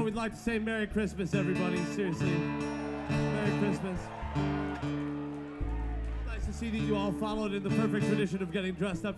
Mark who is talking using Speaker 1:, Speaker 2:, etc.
Speaker 1: we'd like to say Merry Christmas, everybody. Seriously. Merry Christmas. Nice to see that you all followed in the perfect tradition of getting dressed up